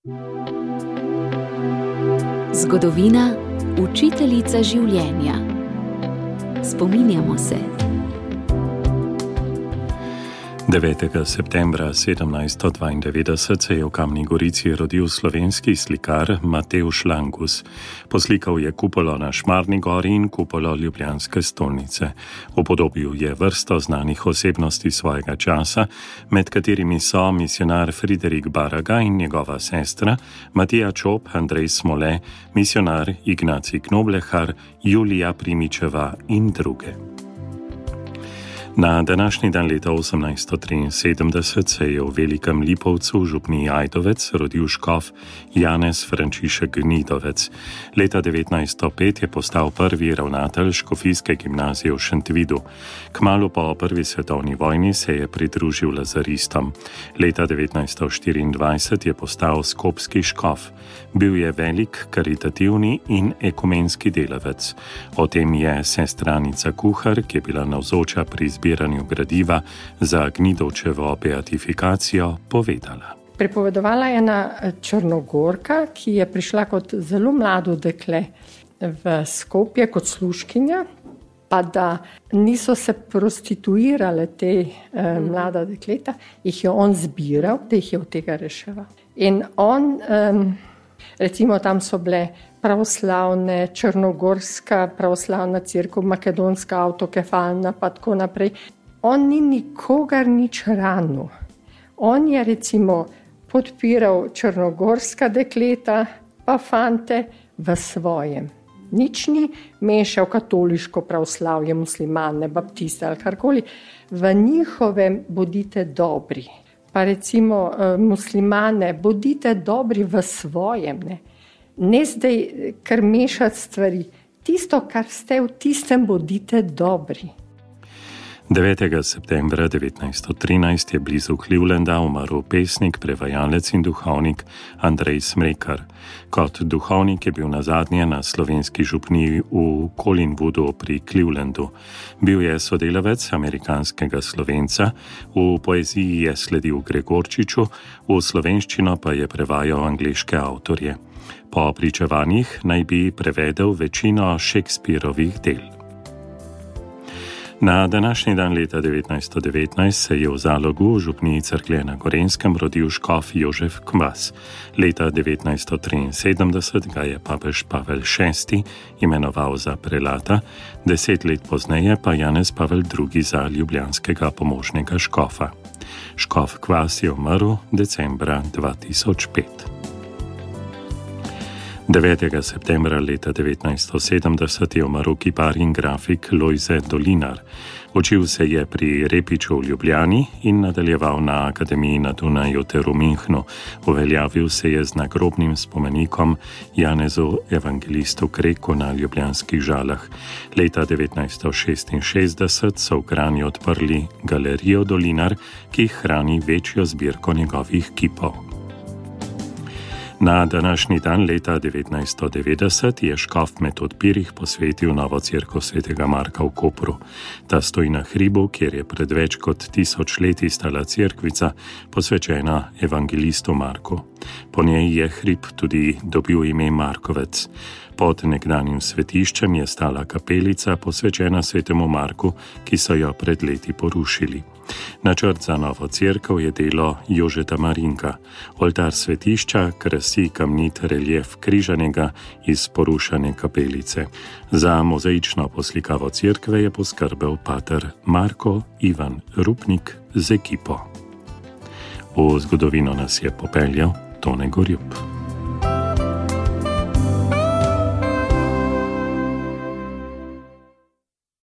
Zgodovina, učiteljica življenja. Spominjamo se. 9. septembra 1792 se je v Kamni Gorici rodil slovenski slikar Matevž Langus. Poslikal je kupolo na Šmarni gori in kupolo ljubljanske stolnice. Upodobil je vrsto znanih osebnosti svojega časa, med katerimi so misionar Friderik Baraga in njegova sestra, Matija Čop, Andrej Smole, misionar Ignacij Knoblehar, Julija Primičeva in druge. Na današnji dan leta 1873 se je v Velikem Lipovcu, župniji Ajdovec, rodil škof Janez Frančišek Gnidovec. Leta 1905 je postal prvi ravnatelj škofijske gimnazije v Šentvidu. Kmalu po prvi svetovni vojni se je pridružil lazaristom. Leta 1924 je postal skopski škof. Bil je velik, karitativni in ekumenski delavec. O tem je sestranica Kuhar, ki je bila navzoča pri zbiranju gradiva za Gnidovčevo beatifikacijo, povedala. Pripovedovala je ena Črnogorka, ki je prišla kot zelo mlado dekle v Skopje kot služkinja, pa da niso se prostituirale te mlada dekleta, jih je on zbiral, da jih je od tega reševal. In on, recimo tam so bile pravoslavne, črnogorska pravoslavna cerkev, makedonska avtokefalna, pa tako naprej. On ni nikogar nič ranil. On je recimo podpiral črnogorska dekleta, pa fante v svojem. Nič ni mešal katoliško pravoslavje, muslimane, baptiste ali karkoli. V njihovem bodite dobri. Pa recimo muslimane, bodite dobri v svojem, ne zdaj kar mešati stvari. Tisto, kar ste, v tistem bodite dobri. 9. septembra 1913 je blizu Clevelanda umrl pesnik, prevajalec in duhovnik Andrej Smrekar. Kot duhovnik je bil nazadnje na slovenski župniji v Collingwoodu pri Clevelandu. Bil je sodelavec amerikanskega Slovenca, v poeziji je sledil Gregorčiču, v slovenščino pa je prevajal angleške avtorje. Po pričevanjih naj bi prevedel večino Shakespearovih del. Na današnji dan leta 1919 se je v Zalogu v župniji Cerklje na Gorenjskem rodil škof Jožef Kvas. Leta 1973 ga je papež Pavel VI imenoval za prelata, 10 let pozneje pa Janez Pavel II za ljubljanskega pomožnega škofa. Škof Kvas je umrl decembra 2005. 9. septembra leta 1970 je umrl kipar in grafik Lojze Dolinar. Učil se je pri Repiču v Ljubljani in nadaljeval na Akademiji na Dunaju ter v Münchnu. Uveljavil se je z nagrobnim spomenikom Janezu Evangelistu Kreku na ljubljanskih Žalah. Leta 1966 so v Kranju odprli galerijo Dolinar, ki hrani večjo zbirko njegovih kipov. Na današnji dan leta 1990 je škof med odpirih posvetil novo cerkev svetega Marka v Kopru. Ta stoji na hribu, kjer je pred več kot 1000 leti stala cerkvica, posvečena evangelistu Marku. Po njej je hrib tudi dobil ime Markovec. Pod nekdanjim svetiščem je stala kapelica, posvečena svetemu Marku, ki so jo pred leti porušili. Načrt za novo cerkev je delo Jožeta Marinka. Oltar svetišča krasi kamnit relief križanega iz porušene kapelice. Za mozaično poslikavo cerkve je poskrbel pater Marko Ivan Rupnik z ekipo. V zgodovino nas je popeljal Tone Gorjup.